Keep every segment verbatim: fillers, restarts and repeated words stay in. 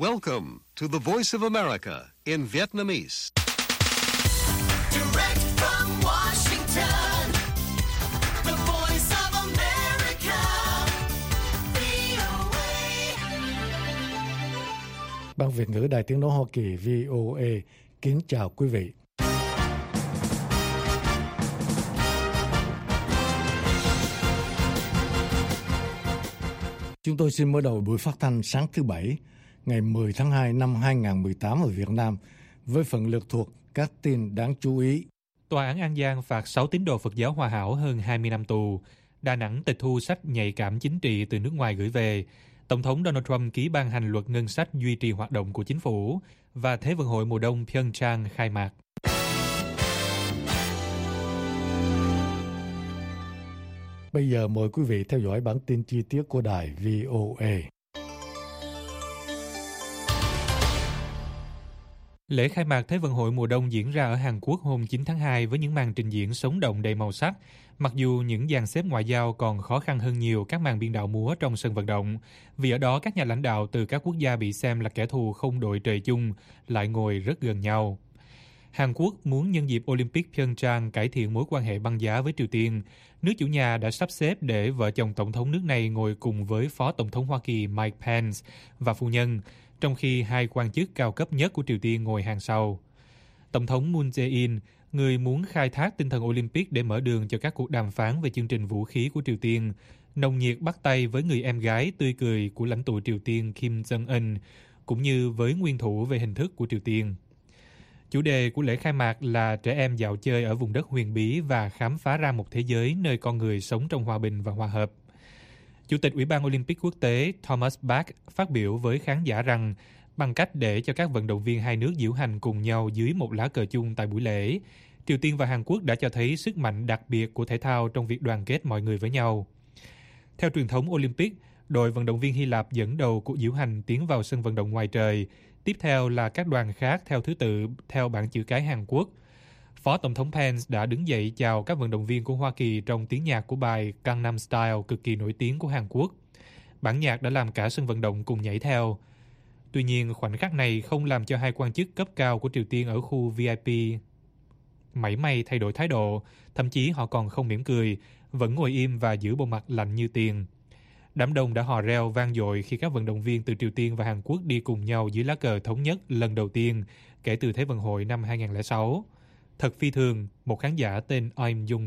Welcome to the Voice of America in Vietnamese. Direct from Washington, the Voice of America, vê o a. Ban Việt ngữ Đài Tiếng nói Hoa Kỳ vê o a kính chào quý vị. Chúng tôi xin mở đầu buổi phát thanh sáng thứ Bảy, ngày mười tháng hai năm hai nghìn không trăm mười tám ở Việt Nam, với phần lược thuộc các tin đáng chú ý. Tòa án An Giang phạt sáu tín đồ Phật giáo Hòa Hảo hơn hai mươi năm tù. Đà Nẵng tịch thu sách nhạy cảm chính trị từ nước ngoài gửi về. Tổng thống Donald Trump ký ban hành luật ngân sách duy trì hoạt động của chính phủ. Và Thế vận hội mùa đông Pyeongchang khai mạc. Bây giờ mời quý vị theo dõi bản tin chi tiết của đài vê o a. Lễ khai mạc Thế vận hội mùa đông diễn ra ở Hàn Quốc hôm chín tháng hai với những màn trình diễn sống động đầy màu sắc, mặc dù những dàn xếp ngoại giao còn khó khăn hơn nhiều các màn biên đạo múa trong sân vận động, vì ở đó các nhà lãnh đạo từ các quốc gia bị xem là kẻ thù không đội trời chung lại ngồi rất gần nhau. Hàn Quốc muốn nhân dịp Olympic Pyeongchang cải thiện mối quan hệ băng giá với Triều Tiên. Nước chủ nhà đã sắp xếp để vợ chồng tổng thống nước này ngồi cùng với Phó Tổng thống Hoa Kỳ Mike Pence và phu nhân, trong khi hai quan chức cao cấp nhất của Triều Tiên ngồi hàng sau. Tổng thống Moon Jae-in, người muốn khai thác tinh thần Olympic để mở đường cho các cuộc đàm phán về chương trình vũ khí của Triều Tiên, nồng nhiệt bắt tay với người em gái tươi cười của lãnh tụ Triều Tiên Kim Jong-un, cũng như với nguyên thủ về hình thức của Triều Tiên. Chủ đề của lễ khai mạc là trẻ em dạo chơi ở vùng đất huyền bí và khám phá ra một thế giới nơi con người sống trong hòa bình và hòa hợp. Chủ tịch Ủy ban Olympic quốc tế Thomas Bach phát biểu với khán giả rằng bằng cách để cho các vận động viên hai nước diễu hành cùng nhau dưới một lá cờ chung tại buổi lễ, Triều Tiên và Hàn Quốc đã cho thấy sức mạnh đặc biệt của thể thao trong việc đoàn kết mọi người với nhau. Theo truyền thống Olympic, đội vận động viên Hy Lạp dẫn đầu cuộc diễu hành tiến vào sân vận động ngoài trời. Tiếp theo là các đoàn khác theo thứ tự theo bảng chữ cái Hàn Quốc. Phó Tổng thống Pence đã đứng dậy chào các vận động viên của Hoa Kỳ trong tiếng nhạc của bài Gangnam Style cực kỳ nổi tiếng của Hàn Quốc. Bản nhạc đã làm cả sân vận động cùng nhảy theo. Tuy nhiên, khoảnh khắc này không làm cho hai quan chức cấp cao của Triều Tiên ở khu vê i pê mảy may thay đổi thái độ, thậm chí họ còn không mỉm cười, vẫn ngồi im và giữ bộ mặt lạnh như tiền. Đám đông đã hò reo vang dội khi các vận động viên từ Triều Tiên và Hàn Quốc đi cùng nhau dưới lá cờ thống nhất lần đầu tiên kể từ Thế vận hội năm hai nghìn không trăm lẻ sáu. Thật phi thường, một khán giả tên Im Jung.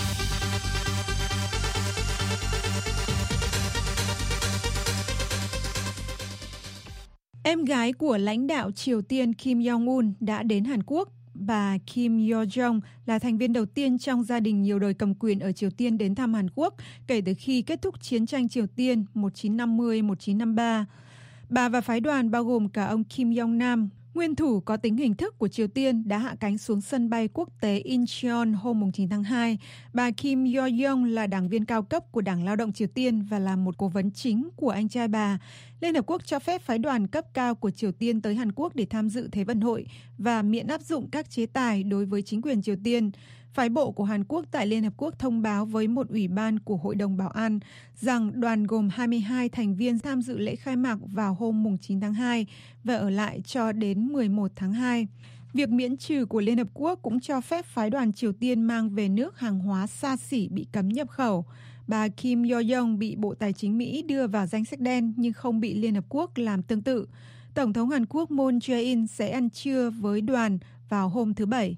Em gái của lãnh đạo Triều Tiên Kim Jong-un đã đến Hàn Quốc. Bà Kim Yo-jong là thành viên đầu tiên trong gia đình nhiều đời cầm quyền ở Triều Tiên đến thăm Hàn Quốc kể từ khi kết thúc chiến tranh Triều Tiên một nghìn chín trăm năm mươi đến một nghìn chín trăm năm mươi ba. Bà và phái đoàn bao gồm cả ông Kim Yong-nam, nguyên thủ có tính hình thức của Triều Tiên, đã hạ cánh xuống sân bay quốc tế Incheon hôm chín tháng hai. Bà Kim Yo-jong là đảng viên cao cấp của Đảng Lao động Triều Tiên và là một cố vấn chính của anh trai bà. Liên Hợp Quốc cho phép phái đoàn cấp cao của Triều Tiên tới Hàn Quốc để tham dự Thế vận hội và miễn áp dụng các chế tài đối với chính quyền Triều Tiên. Phái bộ của Hàn Quốc tại Liên Hợp Quốc thông báo với một ủy ban của Hội đồng Bảo an rằng đoàn gồm hai mươi hai thành viên tham dự lễ khai mạc vào hôm chín tháng hai và ở lại cho đến mười một tháng hai. Việc miễn trừ của Liên Hợp Quốc cũng cho phép phái đoàn Triều Tiên mang về nước hàng hóa xa xỉ bị cấm nhập khẩu. Bà Kim Yo-jong bị Bộ Tài chính Mỹ đưa vào danh sách đen nhưng không bị Liên Hợp Quốc làm tương tự. Tổng thống Hàn Quốc Moon Jae-in sẽ ăn trưa với đoàn vào hôm thứ Bảy.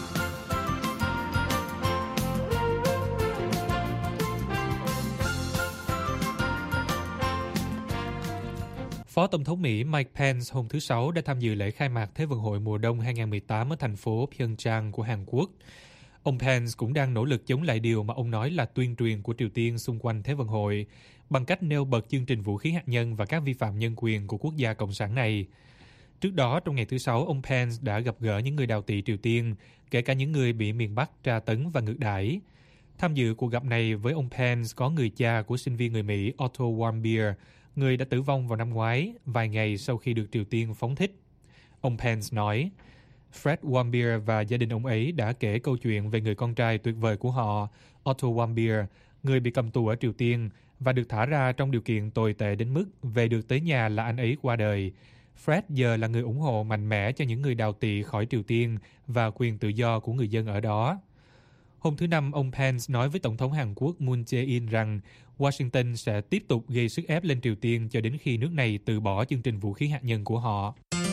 Phó Tổng thống Mỹ Mike Pence hôm thứ Sáu đã tham dự lễ khai mạc Thế vận hội mùa đông hai nghìn không trăm mười tám ở thành phố Pyeongchang của Hàn Quốc. Ông Pence cũng đang nỗ lực chống lại điều mà ông nói là tuyên truyền của Triều Tiên xung quanh Thế vận hội, bằng cách nêu bật chương trình vũ khí hạt nhân và các vi phạm nhân quyền của quốc gia cộng sản này. Trước đó, trong ngày thứ Sáu, ông Pence đã gặp gỡ những người đào tị Triều Tiên, kể cả những người bị miền Bắc tra tấn và ngược đãi. Tham dự cuộc gặp này với ông Pence có người cha của sinh viên người Mỹ Otto Warmbier, người đã tử vong vào năm ngoái, vài ngày sau khi được Triều Tiên phóng thích. Ông Pence nói, Fred Warmbier và gia đình ông ấy đã kể câu chuyện về người con trai tuyệt vời của họ, Otto Warmbier, người bị cầm tù ở Triều Tiên và được thả ra trong điều kiện tồi tệ đến mức về được tới nhà là anh ấy qua đời. Fred giờ là người ủng hộ mạnh mẽ cho những người đào tị khỏi Triều Tiên và quyền tự do của người dân ở đó. Hôm thứ Năm, ông Pence nói với Tổng thống Hàn Quốc Moon Jae-in rằng Washington sẽ tiếp tục gây sức ép lên Triều Tiên cho đến khi nước này từ bỏ chương trình vũ khí hạt nhân của họ.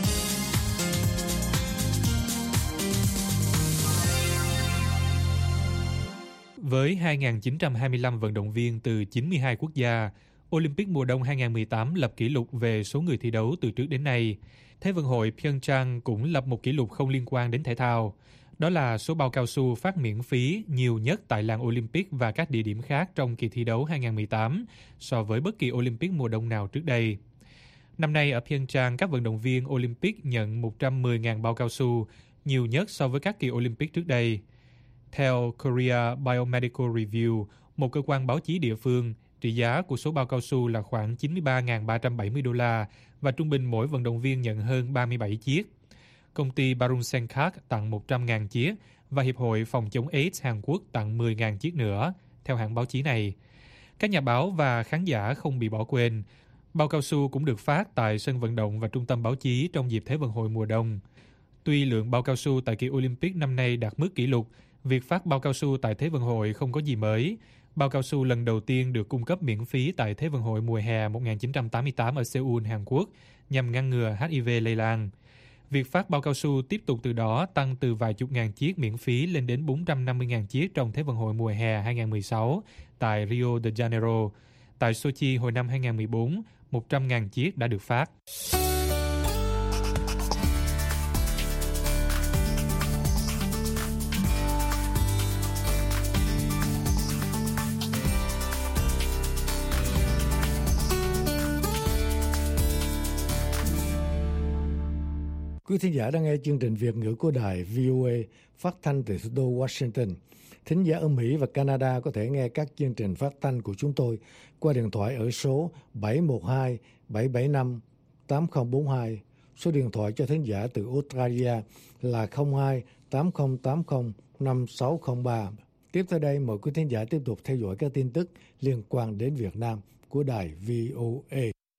Với hai nghìn chín trăm hai mươi lăm vận động viên từ chín mươi hai quốc gia, Olympic mùa đông hai nghìn mười tám lập kỷ lục về số người thi đấu từ trước đến nay. Thế vận hội Pyeongchang cũng lập một kỷ lục không liên quan đến thể thao. Đó là số bao cao su phát miễn phí nhiều nhất tại làng Olympic và các địa điểm khác trong kỳ thi đấu hai nghìn mười tám so với bất kỳ Olympic mùa đông nào trước đây. Năm nay ở Pyeongchang, các vận động viên Olympic nhận một trăm mười nghìn bao cao su, nhiều nhất so với các kỳ Olympic trước đây. Theo Korea Biomedical Review, một cơ quan báo chí địa phương, trị giá của số bao cao su là khoảng chín mươi ba nghìn ba trăm bảy mươi đô la và trung bình mỗi vận động viên nhận hơn ba mươi bảy chiếc. Công ty Barunsenkak tặng một trăm nghìn chiếc và Hiệp hội Phòng chống AIDS Hàn Quốc tặng mười nghìn chiếc nữa, theo hãng báo chí này. Các nhà báo và khán giả không bị bỏ quên. Bao cao su cũng được phát tại sân vận động và trung tâm báo chí trong dịp Thế vận hội mùa đông. Tuy lượng bao cao su tại kỳ Olympic năm nay đạt mức kỷ lục, việc phát bao cao su tại Thế vận hội không có gì mới. Bao cao su lần đầu tiên được cung cấp miễn phí tại Thế vận hội mùa hè một nghìn chín trăm tám mươi tám ở Seoul, Hàn Quốc, nhằm ngăn ngừa H I V lây lan. Việc phát bao cao su tiếp tục từ đó tăng từ vài chục ngàn chiếc miễn phí lên đến bốn trăm năm mươi nghìn chiếc trong Thế vận hội mùa hè hai nghìn mười sáu tại Rio de Janeiro. Tại Sochi hồi năm hai nghìn mười bốn, một trăm nghìn chiếc đã được phát. Quý thính giả đang nghe chương trình Việt ngữ của đài vê o a phát thanh từ thủ đô Washington. Thính giả ở Mỹ và Canada có thể nghe các chương trình phát thanh của chúng tôi qua điện thoại ở số bảy một hai bảy bảy năm tám không bốn hai. Số điện thoại cho thính giả từ Australia là không hai tám không tám không năm sáu không ba. Tiếp theo đây, mời quý thính giả tiếp tục theo dõi các tin tức liên quan đến Việt Nam của đài vê o a.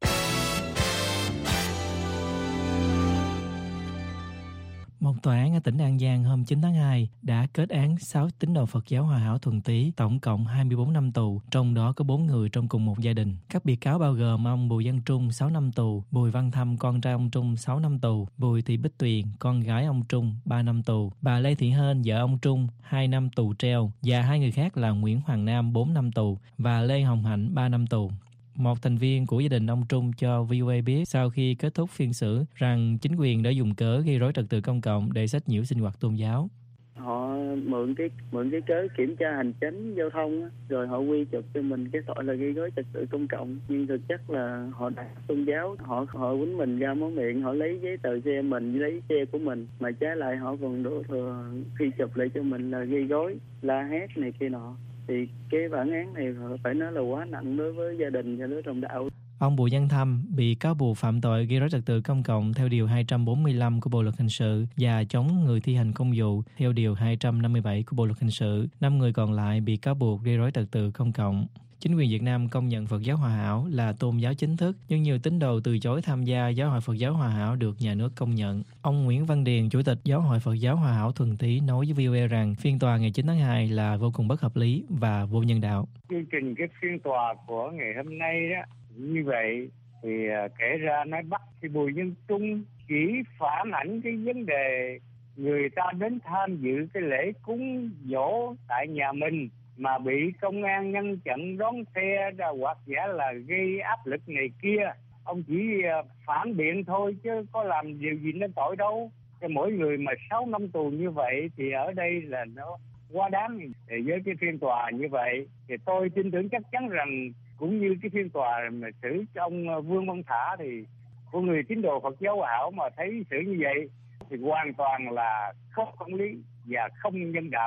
Một tòa án ở tỉnh An Giang hôm chín tháng hai đã kết án sáu tín đồ Phật giáo Hòa Hảo Thuần Tý tổng cộng hai mươi bốn năm tù, trong đó có bốn người trong cùng một gia đình. Các bị cáo bao gồm ông Bùi Văn Trung sáu năm tù, Bùi Văn Thâm con trai ông Trung sáu năm tù, Bùi Thị Bích Tuyền con gái ông Trung ba năm tù, bà Lê Thị Hên vợ ông Trung hai năm tù treo và hai người khác là Nguyễn Hoàng Nam bốn năm tù và Lê Hồng Hạnh ba năm tù. Một thành viên của gia đình ông Trung cho vê o a biết sau khi kết thúc phiên xử rằng chính quyền đã dùng cớ gây rối trật tự công cộng để sách nhiễu sinh hoạt tôn giáo. Họ mượn cái mượn cái cớ kiểm tra hành chính giao thông á, rồi họ quy chụp cho mình cái tội là gây rối trật tự công cộng, nhưng thực chất là họ đặt tôn giáo, họ họ quýnh mình ra mó miệng, họ lấy giấy tờ xe mình, lấy xe của mình, mà trái lại họ còn đổ thừa khi chụp lại cho mình là gây rối, la hét này kia nọ. Thì cái bản án này phải nói là quá nặng đối với gia đình và đối đồng đạo. Ông Bùi Văn Thâm bị cáo buộc phạm tội gây rối trật tự công cộng theo điều hai trăm bốn mươi lăm của Bộ luật hình sự và chống người thi hành công vụ theo điều hai trăm năm mươi bảy của Bộ luật hình sự. Năm người còn lại bị cáo buộc gây rối trật tự công cộng. Chính quyền Việt Nam công nhận Phật giáo Hòa Hảo là tôn giáo chính thức, nhưng nhiều tín đồ từ chối tham gia Giáo hội Phật giáo Hòa Hảo được nhà nước công nhận. Ông Nguyễn Văn Điền, Chủ tịch Giáo hội Phật giáo Hòa Hảo Thuần Tý nói với vê o a rằng phiên tòa ngày chín tháng hai là vô cùng bất hợp lý và vô nhân đạo. Chương trình cái phiên tòa của ngày hôm nay đó như vậy thì kể ra nói bắt thì Bùi Văn Trung chỉ phản ảnh cái vấn đề người ta đến tham dự cái lễ cúng dỗ tại nhà mình mà bị công an ngăn chặn đón xe ra hoặc giả là gây áp lực này kia. Ông chỉ phản biện thôi chứ có làm điều gì nên tội đâu. Cho mỗi người mà sáu năm tù như vậy thì ở đây là nó quá đáng. Thì với cái phiên tòa như vậy thì tôi tin tưởng chắc chắn rằng cũng như cái phiên tòa mà xử cho ông Vương Văn Thả thì của người tín đồ Phật giáo Hòa Hảo mà thấy xử như vậy thì hoàn toàn là không công lý và không nhân đạo.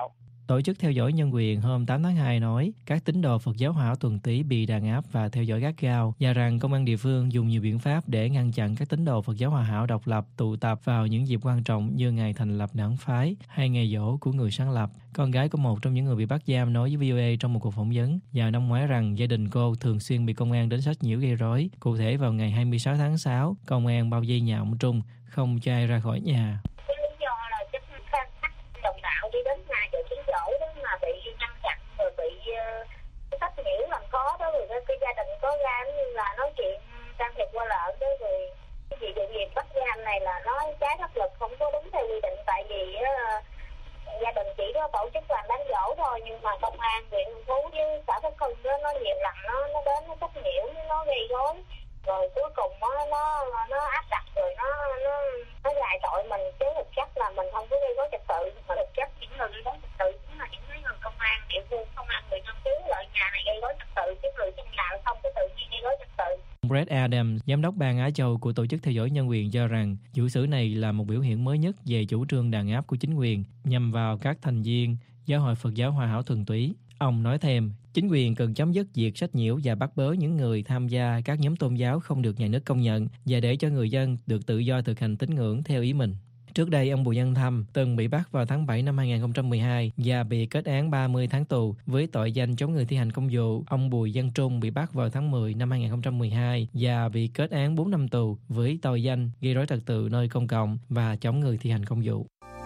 Tổ chức theo dõi nhân quyền hôm tám tháng hai nói các tín đồ Phật giáo Hòa Hảo Thuần Túy bị đàn áp và theo dõi gắt gao, và rằng công an địa phương dùng nhiều biện pháp để ngăn chặn các tín đồ Phật giáo Hòa Hảo độc lập tụ tập vào những dịp quan trọng như ngày thành lập đảng phái hay ngày giỗ của người sáng lập. Con gái của một trong những người bị bắt giam nói với vê o a trong một cuộc phỏng vấn vào năm ngoái rằng gia đình cô thường xuyên bị công an đến sách nhiễu gây rối. Cụ thể vào ngày hai mươi sáu tháng sáu, công an bao vây nhà ông Trung, không cho ai ra khỏi nhà. Cái lý do là chắc khăn khách đồng đạo đi đến nhà chợ chiến dỗ đó mà bị ngăn chặn rồi bị uh, sách nhiễu làm khó đó, rồi cái gia đình có ra như là nói chuyện can thiệp qua lợn đó, rồi cái gì vụ việc bắt giam này là nó trái pháp luật, không có đúng theo quy định. Tại vì uh, gia đình chỉ có tổ chức làm đám dỗ thôi, nhưng mà công an huyện Hưng Phú với xã Phước Hưng đó nó nhiều lần nó nó đến nó sách nhiễu, nó gây rối, rồi cuối cùng nó nó nó áp đặt, rồi nó nó nó gài tội mình, chứ thực chất là mình không có gây rối trật tự, mà thực chất những người gây rối trật tự chính là những người công an địa phương, công an huyện Hưng Phú lợi nhà này gây rối trật tự, chứ người trong nhà không có tự nhiên gây rối trật tự. Brett Adams, giám đốc bang Á Châu của Tổ chức theo dõi nhân quyền cho rằng vụ xử này là một biểu hiện mới nhất về chủ trương đàn áp của chính quyền nhằm vào các thành viên Giáo hội Phật giáo Hòa Hảo Thuần Túy. Ông nói thêm, chính quyền cần chấm dứt việc sách nhiễu và bắt bớ những người tham gia các nhóm tôn giáo không được nhà nước công nhận và để cho người dân được tự do thực hành tín ngưỡng theo ý mình. Trước đây, ông Bùi Văn Thâm từng bị bắt vào tháng bảy năm hai không một hai và bị kết án ba mươi tháng tù với tội danh chống người thi hành công vụ. Ông Bùi Văn Trung bị bắt vào tháng mười năm hai không một hai và bị kết án bốn năm tù với tội danh gây rối trật tự nơi công cộng và chống người thi hành công vụ.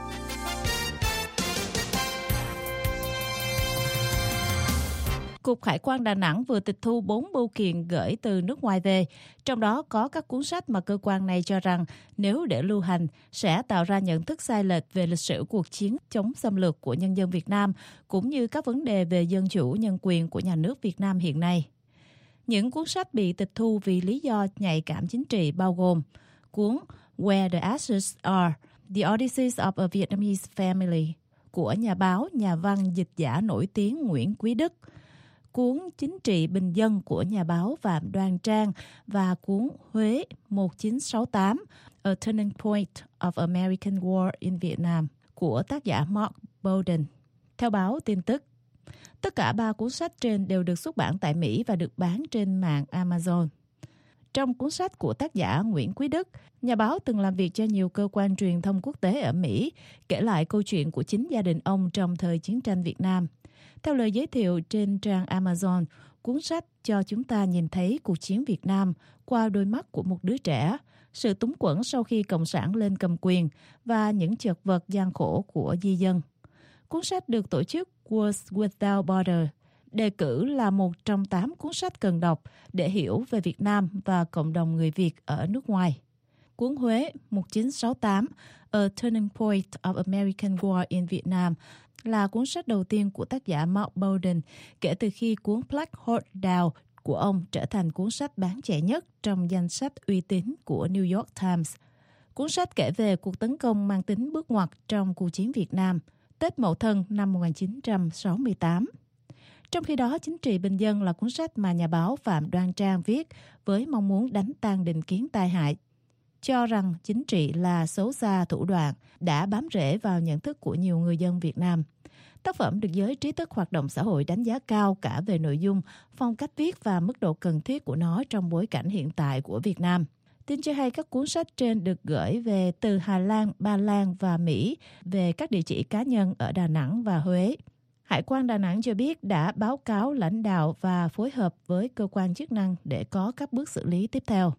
Cục Hải quan Đà Nẵng vừa tịch thu bốn bưu kiện gửi từ nước ngoài về, trong đó có các cuốn sách mà cơ quan này cho rằng nếu để lưu hành sẽ tạo ra nhận thức sai lệch về lịch sử cuộc chiến chống xâm lược của nhân dân Việt Nam, cũng như các vấn đề về dân chủ nhân quyền của nhà nước Việt Nam hiện nay. Những cuốn sách bị tịch thu vì lý do nhạy cảm chính trị bao gồm cuốn Where the Ashes Are, The Odysseys of a Vietnamese Family của nhà báo, nhà văn, dịch giả nổi tiếng Nguyễn Quý Đức, cuốn Chính trị bình dân của nhà báo Phạm Đoan Trang và cuốn Huế một chín sáu tám, A Turning Point of American War in Vietnam của tác giả Mark Bowden. Theo báo tin tức, tất cả ba cuốn sách trên đều được xuất bản tại Mỹ và được bán trên mạng Amazon. Trong cuốn sách của tác giả Nguyễn Quý Đức, nhà báo từng làm việc cho nhiều cơ quan truyền thông quốc tế ở Mỹ, kể lại câu chuyện của chính gia đình ông trong thời chiến tranh Việt Nam. Theo lời giới thiệu trên trang Amazon, cuốn sách cho chúng ta nhìn thấy cuộc chiến Việt Nam qua đôi mắt của một đứa trẻ, sự túng quẫn sau khi Cộng sản lên cầm quyền và những chật vật gian khổ của di dân. Cuốn sách được tổ chức Words Without Borders đề cử là một trong tám cuốn sách cần đọc để hiểu về Việt Nam và cộng đồng người Việt ở nước ngoài. Cuốn Huế một chín sáu tám, A Turning Point of American War in Vietnam là cuốn sách đầu tiên của tác giả Mark Bowden kể từ khi cuốn Black Hawk Down của ông trở thành cuốn sách bán chạy nhất trong danh sách uy tín của New York Times. Cuốn sách kể về cuộc tấn công mang tính bước ngoặt trong cuộc chiến Việt Nam, Tết Mậu Thân năm một chín sáu tám. Trong khi đó, Chính trị bình dân là cuốn sách mà nhà báo Phạm Đoan Trang viết với mong muốn đánh tan định kiến tai hại, cho rằng chính trị là xấu xa thủ đoạn, đã bám rễ vào nhận thức của nhiều người dân Việt Nam. Tác phẩm được giới trí thức hoạt động xã hội đánh giá cao cả về nội dung, phong cách viết và mức độ cần thiết của nó trong bối cảnh hiện tại của Việt Nam. Tin cho hay các cuốn sách trên được gửi về từ Hà Lan, Ba Lan và Mỹ về các địa chỉ cá nhân ở Đà Nẵng và Huế. Hải quan Đà Nẵng cho biết đã báo cáo lãnh đạo và phối hợp với cơ quan chức năng để có các bước xử lý tiếp theo.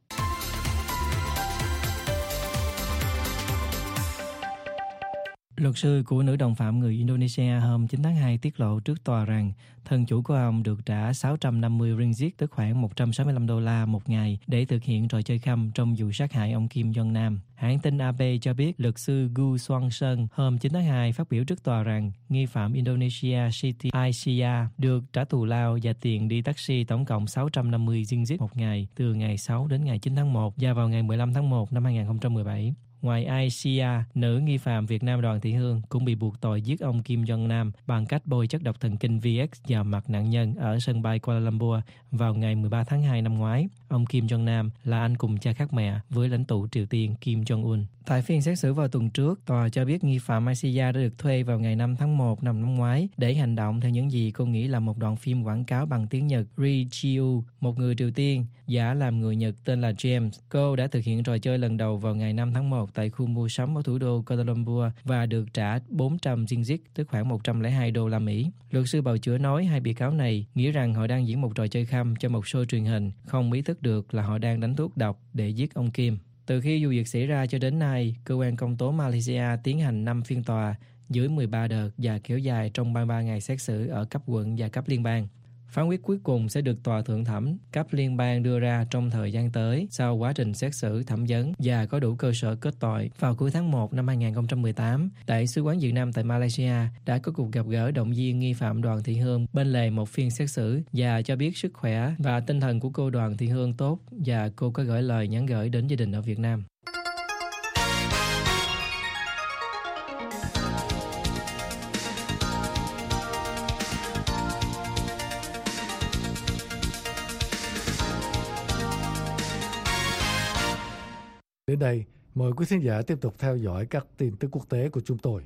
Luật sư của nữ đồng phạm người Indonesia hôm chín tháng hai tiết lộ trước tòa rằng thân chủ của ông được trả sáu trăm năm mươi ringgit, tức khoảng một trăm sáu mươi lăm đô la một ngày để thực hiện trò chơi khăm trong vụ sát hại ông Kim Jong Nam. Hãng tin a pê cho biết luật sư Gu Xuân Sơn hôm chín tháng hai phát biểu trước tòa rằng nghi phạm Indonesia Siti Aisyah được trả thù lao và tiền đi taxi tổng cộng sáu trăm năm mươi ringgit một ngày từ ngày sáu đến ngày chín tháng một và vào ngày mười lăm tháng một năm hai không một bảy. Ngoài Aisyah, nữ nghi phạm Việt Nam Đoàn Thị Hương cũng bị buộc tội giết ông Kim Jong Nam bằng cách bôi chất độc thần kinh vê ích vào mặt nạn nhân ở sân bay Kuala Lumpur vào ngày mười ba tháng hai năm ngoái. ông Kim Jong Nam là anh cùng cha khác mẹ với lãnh tụ Triều Tiên Kim Jong Un. Tại phiên xét xử vào tuần trước, tòa cho biết nghi phạm Malaysia đã được thuê vào ngày năm tháng một năm năm ngoái để hành động theo những gì cô nghĩ là một đoạn phim quảng cáo bằng tiếng Nhật. Ri Chiu, một người Triều Tiên, giả làm người Nhật tên là James. Cô đã thực hiện trò chơi lần đầu vào ngày năm tháng một tại khu mua sắm ở thủ đô Kuala Lumpur và được trả bốn trăm ringgit, tức khoảng một trăm lẻ hai đô la Mỹ. Luật sư bào chữa nói hai bị cáo này nghĩ rằng họ đang diễn một trò chơi khăm cho một show truyền hình, không ý thức được là họ đang đánh thuốc độc để giết ông Kim. Từ khi vụ việc xảy ra cho đến nay, cơ quan công tố Malaysia tiến hành năm phiên tòa dưới mười ba đợt và kéo dài trong ba mươi ba ngày xét xử ở cấp quận và cấp liên bang. Phán quyết cuối cùng sẽ được tòa thượng thẩm cấp liên bang đưa ra trong thời gian tới sau quá trình xét xử thẩm vấn và có đủ cơ sở kết tội. Vào cuối tháng một năm hai nghìn không trăm mười tám, Đại sứ quán Việt Nam tại Malaysia đã có cuộc gặp gỡ động viên nghi phạm Đoàn Thị Hương bên lề một phiên xét xử và cho biết sức khỏe và tinh thần của cô Đoàn Thị Hương tốt và cô có gửi lời nhắn gửi đến gia đình ở Việt Nam. Đến đây, mời quý khán giả tiếp tục theo dõi các tin tức quốc tế của chúng tôi.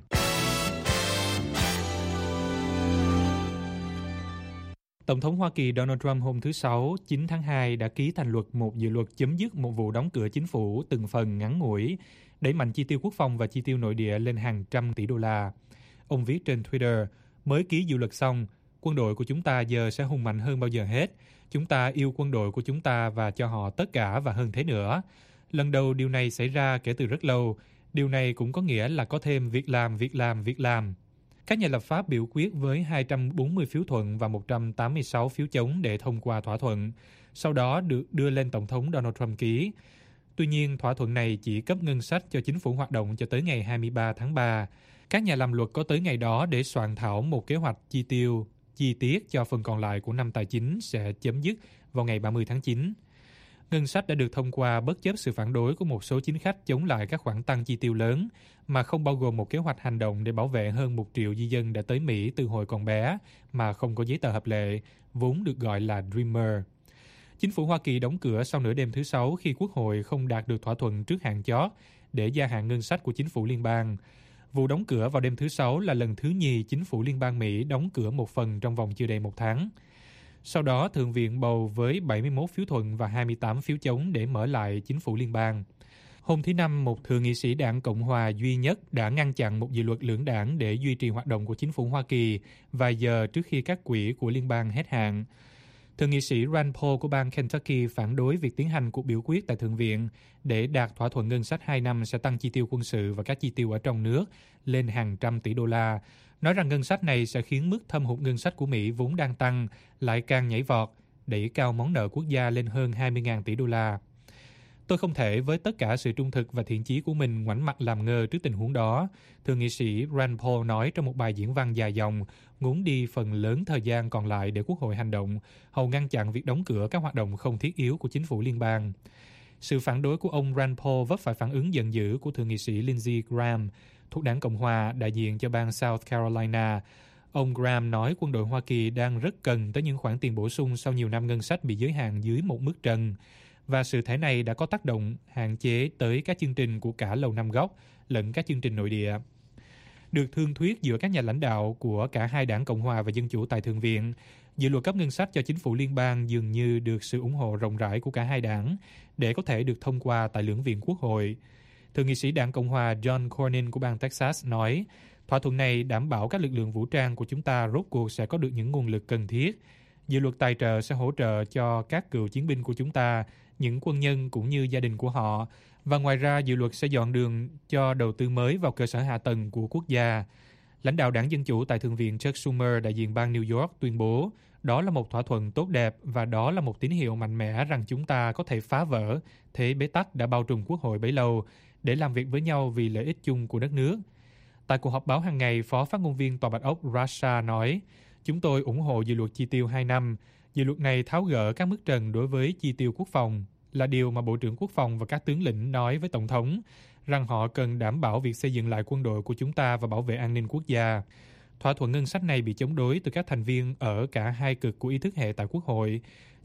Tổng thống Hoa Kỳ Donald Trump hôm thứ Sáu, chín tháng hai đã ký thành luật một dự luật chấm dứt một vụ đóng cửa chính phủ từng phần ngắn ngủi, đẩy mạnh chi tiêu quốc phòng và chi tiêu nội địa lên hàng trăm tỷ đô la. Ông viết trên Twitter, mới ký dự luật xong, quân đội của chúng ta giờ sẽ hùng mạnh hơn bao giờ hết. Chúng ta yêu quân đội của chúng ta và cho họ tất cả và hơn thế nữa. Lần đầu điều này xảy ra kể từ rất lâu. Điều này cũng có nghĩa là có thêm việc làm, việc làm, việc làm. Các nhà lập pháp biểu quyết với hai trăm bốn mươi phiếu thuận và một trăm tám mươi sáu phiếu chống để thông qua thỏa thuận. Sau đó được đưa lên Tổng thống Donald Trump ký. Tuy nhiên, thỏa thuận này chỉ cấp ngân sách cho chính phủ hoạt động cho tới ngày hai mươi ba tháng ba. Các nhà làm luật có tới ngày đó để soạn thảo một kế hoạch chi tiêu chi tiết cho phần còn lại của năm tài chính sẽ chấm dứt vào ngày ba mươi tháng chín. Ngân sách đã được thông qua bất chấp sự phản đối của một số chính khách chống lại các khoản tăng chi tiêu lớn, mà không bao gồm một kế hoạch hành động để bảo vệ hơn một triệu di dân đã tới Mỹ từ hồi còn bé mà không có giấy tờ hợp lệ, vốn được gọi là Dreamer. Chính phủ Hoa Kỳ đóng cửa sau nửa đêm thứ Sáu khi Quốc hội không đạt được thỏa thuận trước hạn chót để gia hạn ngân sách của chính phủ liên bang. Vụ đóng cửa vào đêm thứ Sáu là lần thứ nhì chính phủ liên bang Mỹ đóng cửa một phần trong vòng chưa đầy một tháng. Sau đó, Thượng viện bầu với bảy mươi mốt phiếu thuận và hai mươi tám phiếu chống để mở lại chính phủ liên bang. Hôm thứ Năm, một thượng nghị sĩ đảng Cộng hòa duy nhất đã ngăn chặn một dự luật lưỡng đảng để duy trì hoạt động của chính phủ Hoa Kỳ vài giờ trước khi các quỹ của liên bang hết hạn. Thượng nghị sĩ Rand Paul của bang Kentucky phản đối việc tiến hành cuộc biểu quyết tại Thượng viện để đạt thỏa thuận ngân sách hai năm sẽ tăng chi tiêu quân sự và các chi tiêu ở trong nước lên hàng trăm tỷ đô la, nói rằng ngân sách này sẽ khiến mức thâm hụt ngân sách của Mỹ vốn đang tăng lại càng nhảy vọt, đẩy cao món nợ quốc gia lên hơn hai mươi nghìn tỷ đô la. Tôi không thể với tất cả sự trung thực và thiện chí của mình ngoảnh mặt làm ngơ trước tình huống đó, thượng nghị sĩ Rand Paul nói trong một bài diễn văn dài dòng, ngốn đi phần lớn thời gian còn lại để Quốc hội hành động, hầu ngăn chặn việc đóng cửa các hoạt động không thiết yếu của chính phủ liên bang. Sự phản đối của ông Rand Paul vấp phải phản ứng giận dữ của thượng nghị sĩ Lindsey Graham, thuộc đảng Cộng hòa đại diện cho bang South Carolina. Ông Graham nói quân đội Hoa Kỳ đang rất cần tới những khoản tiền bổ sung sau nhiều năm ngân sách bị giới hạn dưới một mức trần. Và sự thể này đã có tác động hạn chế tới các chương trình của cả Lầu Năm Góc lẫn các chương trình nội địa. Được thương thuyết giữa các nhà lãnh đạo của cả hai đảng Cộng hòa và Dân chủ tại Thượng viện, dự luật cấp ngân sách cho chính phủ liên bang dường như được sự ủng hộ rộng rãi của cả hai đảng để có thể được thông qua tại lưỡng viện Quốc hội. Thượng nghị sĩ đảng Cộng hòa John Cornyn của bang Texas nói, thỏa thuận này đảm bảo các lực lượng vũ trang của chúng ta rốt cuộc sẽ có được những nguồn lực cần thiết. Dự luật tài trợ sẽ hỗ trợ cho các cựu chiến binh của chúng ta, những quân nhân cũng như gia đình của họ. Và ngoài ra, dự luật sẽ dọn đường cho đầu tư mới vào cơ sở hạ tầng của quốc gia. Lãnh đạo đảng Dân chủ tại Thượng viện Chuck Schumer, đại diện bang New York, tuyên bố đó là một thỏa thuận tốt đẹp và đó là một tín hiệu mạnh mẽ rằng chúng ta có thể phá vỡ thế bế tắc đã bao trùm Quốc hội bấy lâu để làm việc với nhau vì lợi ích chung của đất nước. Tại cuộc họp báo hàng ngày, Phó phát ngôn viên Tòa Bạch Ốc Rasha nói, chúng tôi ủng hộ dự luật chi tiêu hai năm. Dự luật này tháo gỡ các mức trần đối với chi tiêu quốc phòng, là điều mà Bộ trưởng Quốc phòng và các tướng lĩnh nói với Tổng thống, rằng họ cần đảm bảo việc xây dựng lại quân đội của chúng ta và bảo vệ an ninh quốc gia. Thỏa thuận ngân sách này bị chống đối từ các thành viên ở cả hai cực của ý thức hệ tại Quốc hội.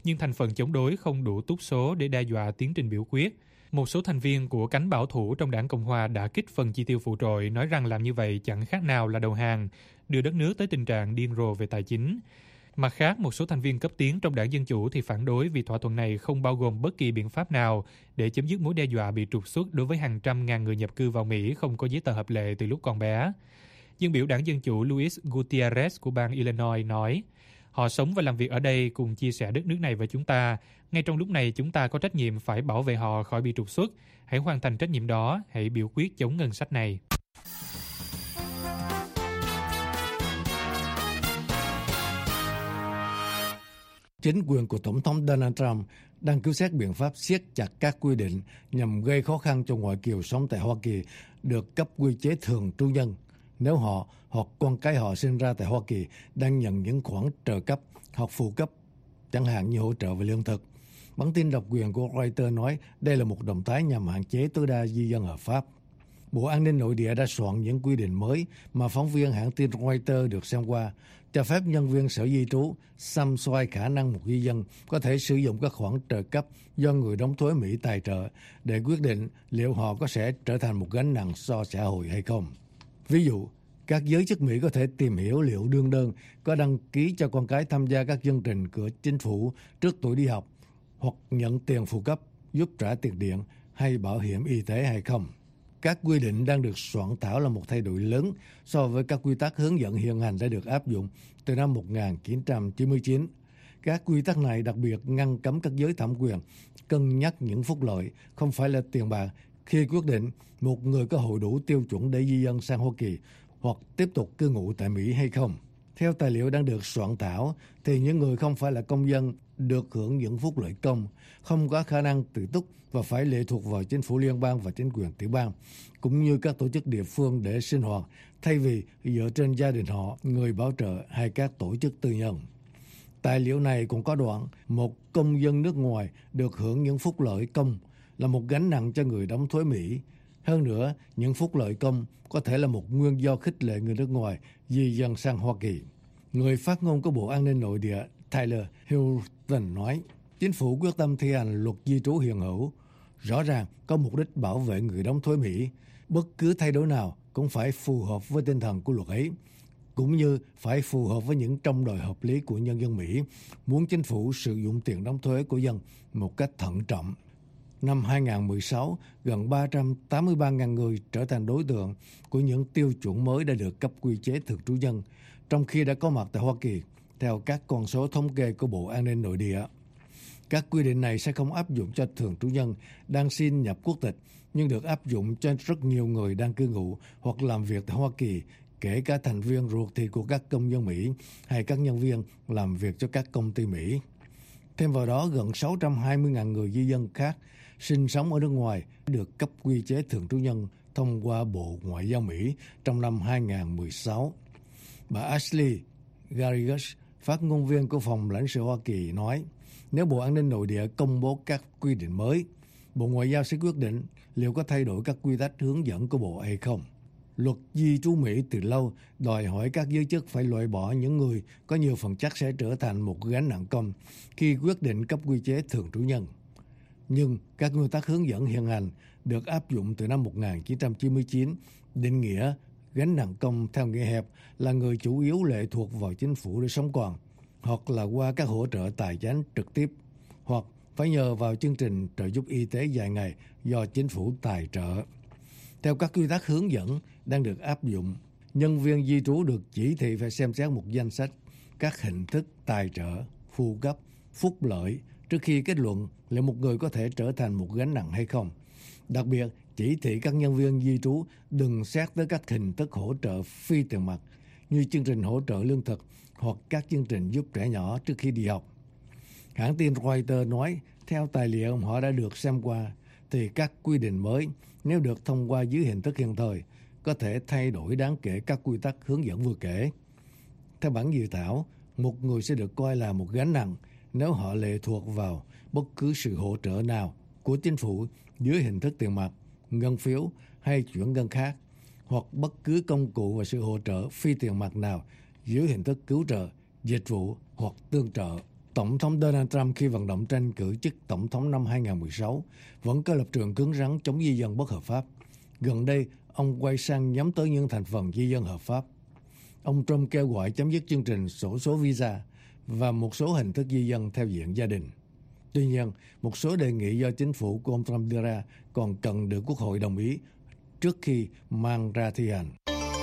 nhưng thành phần chống đối không đủ túc số để đe dọa tiến trình biểu quyết. Một số thành viên của cánh bảo thủ trong đảng Cộng hòa đã kích phần chi tiêu phụ trội, nói rằng làm như vậy chẳng khác nào là đầu hàng, đưa đất nước tới tình trạng điên rồ về tài chính. Mặt khác, một số thành viên cấp tiến trong đảng Dân Chủ thì phản đối vì thỏa thuận này không bao gồm bất kỳ biện pháp nào để chấm dứt mối đe dọa bị trục xuất đối với hàng trăm ngàn người nhập cư vào Mỹ không có giấy tờ hợp lệ từ lúc còn bé. Dân biểu đảng Dân Chủ Luis Gutierrez của bang Illinois nói, họ sống và làm việc ở đây cùng chia sẻ đất nước này với chúng ta. Ngay trong lúc này chúng ta có trách nhiệm phải bảo vệ họ khỏi bị trục xuất. Hãy hoàn thành trách nhiệm đó, hãy biểu quyết chống ngân sách này. Chính quyền của Tổng thống Donald Trump đang cứu xét biện pháp siết chặt các quy định nhằm gây khó khăn cho ngoại kiều sống tại Hoa Kỳ được cấp quy chế thường trú nhân nếu họ hoặc con cái họ sinh ra tại Hoa Kỳ đang nhận những khoản trợ cấp hoặc phụ cấp, chẳng hạn như hỗ trợ về lương thực. Bản tin độc quyền của Reuters nói đây là một động thái nhằm hạn chế tối đa di dân hợp pháp. Bộ An ninh Nội địa đã soạn những quy định mới mà phóng viên hãng tin Reuters được xem qua, cho phép nhân viên sở di trú xăm xoay khả năng một di dân có thể sử dụng các khoản trợ cấp do người đóng thuế Mỹ tài trợ để quyết định liệu họ có sẽ trở thành một gánh nặng cho xã hội hay không. Ví dụ, các giới chức Mỹ có thể tìm hiểu liệu đương đơn có đăng ký cho con cái tham gia các chương trình của chính phủ trước tuổi đi học hoặc nhận tiền phụ cấp giúp trả tiền điện hay bảo hiểm y tế hay không. Các quy định đang được soạn thảo là một thay đổi lớn so với các quy tắc hướng dẫn hiện hành đã được áp dụng từ năm một nghìn chín trăm chín mươi chín. Các quy tắc này đặc biệt ngăn cấm các giới thẩm quyền cân nhắc những phúc lợi không phải là tiền bạc khi quyết định một người có hội đủ tiêu chuẩn để di dân sang Hoa Kỳ hoặc tiếp tục cư ngụ tại Mỹ hay không. Theo tài liệu đang được soạn thảo, thì những người không phải là công dân được hưởng những phúc lợi công, không có khả năng tự túc và phải lệ thuộc vào chính phủ liên bang và chính quyền tiểu bang, cũng như các tổ chức địa phương để sinh hoạt, thay vì dựa trên gia đình họ, người bảo trợ hay các tổ chức tư nhân. Tài liệu này cũng có đoạn, một công dân nước ngoài được hưởng những phúc lợi công là một gánh nặng cho người đóng thuế Mỹ. Hơn nữa, những phúc lợi công có thể là một nguyên do khích lệ người nước ngoài di dân sang Hoa Kỳ. Người phát ngôn của Bộ An ninh Nội địa Tyler Houston nói, chính phủ quyết tâm thi hành luật di trú hiện hữu, rõ ràng có mục đích bảo vệ người đóng thuế Mỹ. Bất cứ thay đổi nào cũng phải phù hợp với tinh thần của luật ấy, cũng như phải phù hợp với những trông đòi hợp lý của nhân dân Mỹ, muốn chính phủ sử dụng tiền đóng thuế của dân một cách thận trọng. Năm hai nghìn không trăm mười sáu, gần ba trăm tám mươi ba nghìn người trở thành đối tượng của những tiêu chuẩn mới đã được cấp quy chế thường trú nhân, trong khi đã có mặt tại Hoa Kỳ, theo các con số thống kê của Bộ An ninh Nội địa. Các quy định này sẽ không áp dụng cho thường trú nhân đang xin nhập quốc tịch, nhưng được áp dụng cho rất nhiều người đang cư ngụ hoặc làm việc tại Hoa Kỳ, kể cả thành viên ruột thịt của các công dân Mỹ hay các nhân viên làm việc cho các công ty Mỹ. Thêm vào đó, gần sáu trăm hai mươi nghìn người di dân khác sinh sống ở nước ngoài được cấp quy chế thường trú nhân thông qua Bộ Ngoại giao Mỹ trong năm hai nghìn không trăm mười sáu. Bà Ashley Garrigues, phát ngôn viên của Phòng lãnh sự Hoa Kỳ nói, nếu Bộ An ninh Nội địa công bố các quy định mới, Bộ Ngoại giao sẽ quyết định liệu có thay đổi các quy tắc hướng dẫn của Bộ hay không. Luật di trú Mỹ từ lâu đòi hỏi các giới chức phải loại bỏ những người có nhiều phần chắc sẽ trở thành một gánh nặng công khi quyết định cấp quy chế thường trú nhân. Nhưng các nguyên tắc hướng dẫn hiện hành được áp dụng từ năm một nghìn chín trăm chín mươi chín, định nghĩa gánh nặng công theo nghĩa hẹp là người chủ yếu lệ thuộc vào chính phủ để sống còn, hoặc là qua các hỗ trợ tài chính trực tiếp, hoặc phải nhờ vào chương trình trợ giúp y tế dài ngày do chính phủ tài trợ. Theo các quy tắc hướng dẫn đang được áp dụng, nhân viên di trú được chỉ thị phải xem xét một danh sách các hình thức tài trợ, phụ cấp, phúc lợi trước khi kết luận liệu một người có thể trở thành một gánh nặng hay không. Đặc biệt, chỉ thị các nhân viên di trú đừng xét tới các hình thức hỗ trợ phi tiền mặt như chương trình hỗ trợ lương thực hoặc các chương trình giúp trẻ nhỏ trước khi đi học. Hãng tin Reuters nói, theo tài liệu họ đã được xem qua, thì các quy định mới, nếu được thông qua dưới hình thức hiện thời, có thể thay đổi đáng kể các quy tắc hướng dẫn vừa kể. Theo bản dự thảo, một người sẽ được coi là một gánh nặng nếu họ lệ thuộc vào bất cứ sự hỗ trợ nào của chính phủ dưới hình thức tiền mặt, ngân phiếu hay chuyển ngân khác, hoặc bất cứ công cụ và sự hỗ trợ phi tiền mặt nào dưới hình thức cứu trợ, dịch vụ hoặc tương trợ. Tổng thống Donald Trump khi vận động tranh cử chức tổng thống năm hai không một sáu vẫn có lập trường cứng rắn chống di dân bất hợp pháp. Gần đây, ông quay sang nhắm tới những thành phần di dân hợp pháp. Ông Trump kêu gọi chấm dứt chương trình xổ số visa và một số hình thức di dân theo diện gia đình. Tuy nhiên, một số đề nghị do chính phủ của ông Trump đưa ra còn cần được Quốc hội đồng ý trước khi mang ra thi hành.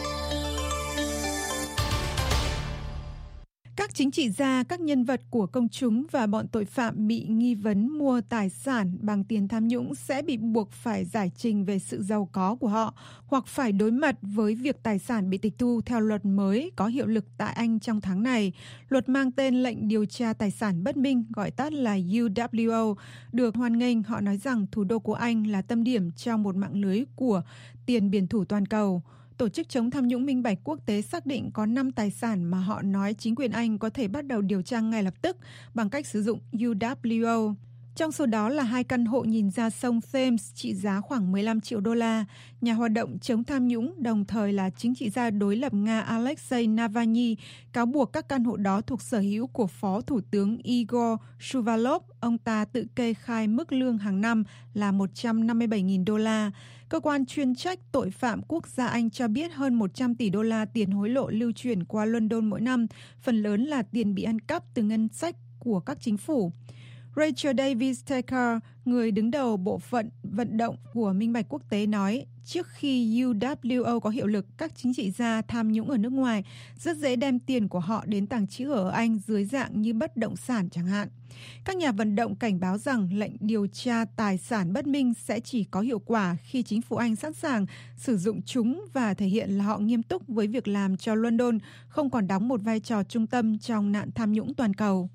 Các chính trị gia, các nhân vật của công chúng và bọn tội phạm bị nghi vấn mua tài sản bằng tiền tham nhũng sẽ bị buộc phải giải trình về sự giàu có của họ hoặc phải đối mặt với việc tài sản bị tịch thu theo luật mới có hiệu lực tại Anh trong tháng này. Luật mang tên lệnh điều tra tài sản bất minh, gọi tắt là U W O, được hoan nghênh. Họ nói rằng thủ đô của Anh là tâm điểm trong một mạng lưới của tiền biển thủ toàn cầu. Tổ chức chống tham nhũng minh bạch quốc tế xác định có năm tài sản mà họ nói chính quyền Anh có thể bắt đầu điều tra ngay lập tức bằng cách sử dụng U W O. Trong số đó là hai căn hộ nhìn ra sông Thames trị giá khoảng mười lăm triệu đô la. Nhà hoạt động chống tham nhũng đồng thời là chính trị gia đối lập Nga Alexei Navalny cáo buộc các căn hộ đó thuộc sở hữu của Phó Thủ tướng Igor Shuvalov. Ông ta tự kê khai mức lương hàng năm là một trăm năm mươi bảy nghìn đô la. Cơ quan chuyên trách tội phạm quốc gia Anh cho biết hơn một trăm tỷ đô la tiền hối lộ lưu chuyển qua London mỗi năm, phần lớn là tiền bị ăn cắp từ ngân sách của các chính phủ. Rachel Davis Taker, người đứng đầu bộ phận vận động của Minh bạch quốc tế nói, trước khi U W O có hiệu lực, các chính trị gia tham nhũng ở nước ngoài rất dễ đem tiền của họ đến tàng trữ ở Anh dưới dạng như bất động sản chẳng hạn. Các nhà vận động cảnh báo rằng lệnh điều tra tài sản bất minh sẽ chỉ có hiệu quả khi chính phủ Anh sẵn sàng sử dụng chúng và thể hiện là họ nghiêm túc với việc làm cho London không còn đóng một vai trò trung tâm trong nạn tham nhũng toàn cầu.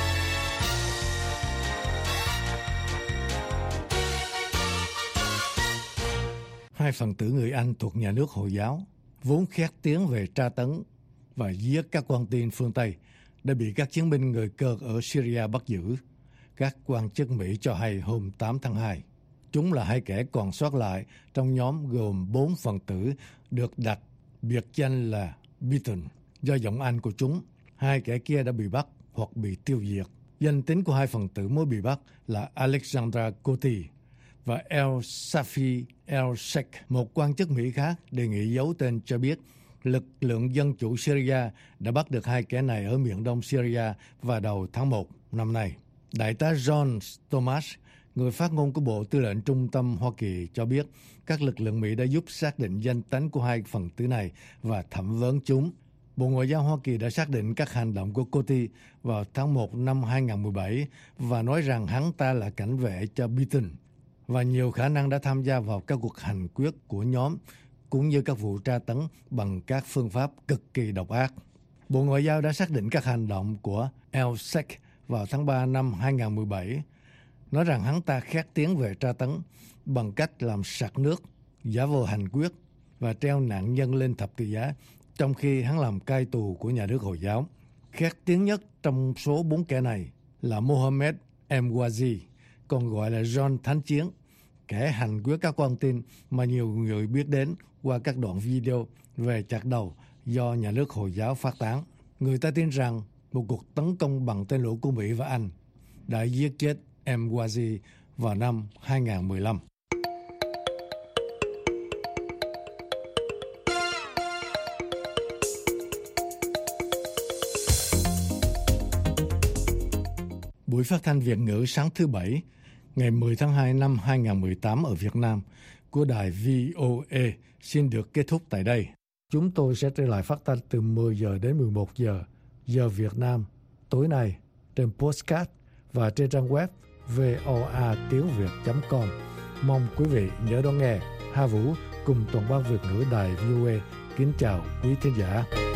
Hai phần tử người Anh thuộc nhà nước Hồi giáo, vốn khét tiếng về tra tấn và giết các con tin phương Tây, đã bị các chiến binh người Kurd ở Syria bắt giữ. Các quan chức Mỹ cho hay hôm tám tháng hai. Chúng là hai kẻ còn sót lại trong nhóm gồm bốn phần tử được đặt biệt danh là Beaton do giọng Anh của chúng. Hai kẻ kia đã bị bắt hoặc bị tiêu diệt. Danh tính của hai phần tử mới bị bắt là Alexandra Koti và El Safi El Sheikh. Một quan chức Mỹ khác đề nghị giấu tên cho biết lực lượng dân chủ Syria đã bắt được hai kẻ này ở miền đông Syria vào đầu tháng một năm nay. Đại tá John Thomas, người phát ngôn của Bộ Tư lệnh Trung tâm Hoa Kỳ cho biết các lực lượng Mỹ đã giúp xác định danh tính của hai phần tử này và thẩm vấn chúng. Bộ Ngoại giao Hoa Kỳ đã xác định các hành động của Koti vào tháng một năm hai không một bảy và nói rằng hắn ta là cảnh vệ cho Beaton và nhiều khả năng đã tham gia vào các cuộc hành quyết của nhóm cũng như các vụ tra tấn bằng các phương pháp cực kỳ độc ác. Bộ Ngoại giao đã xác định các hành động của El Sheikh vào tháng ba năm hai không một bảy, nói rằng hắn ta khét tiếng về tra tấn bằng cách làm sặc nước, giả vờ hành quyết và treo nạn nhân lên thập tự giá, trong khi hắn làm cai tù của nhà nước Hồi giáo. Khét tiếng nhất trong số bốn kẻ này là Mohammed Emwazi, còn gọi là John Thánh Chiến, kẻ hành quyết các con tin mà nhiều người biết đến qua các đoạn video về chặt đầu do nhà nước Hồi giáo phát tán. Người ta tin rằng một cuộc tấn công bằng tên lửa của Mỹ và Anh đã giết chết Emwazi vào năm hai không một lăm. Buổi phát thanh Việt ngữ sáng thứ Bảy, ngày mười tháng hai năm hai không một tám ở Việt Nam của đài V O A xin được kết thúc tại đây. Chúng tôi sẽ trở lại phát thanh từ mười giờ đến mười một giờ giờ Việt Nam tối nay trên podcast và trên trang web voa tiếng việt chấm com. Mong quý vị nhớ đón nghe. Hà Vũ cùng toàn ban Việt ngữ đài V O A kính chào quý thính giả.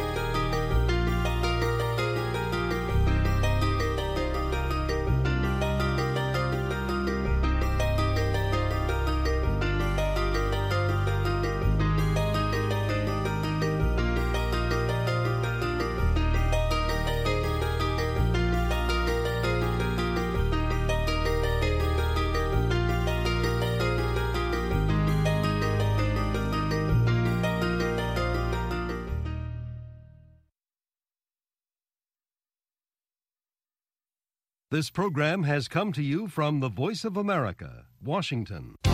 This program has come to you from the Voice of America, Washington.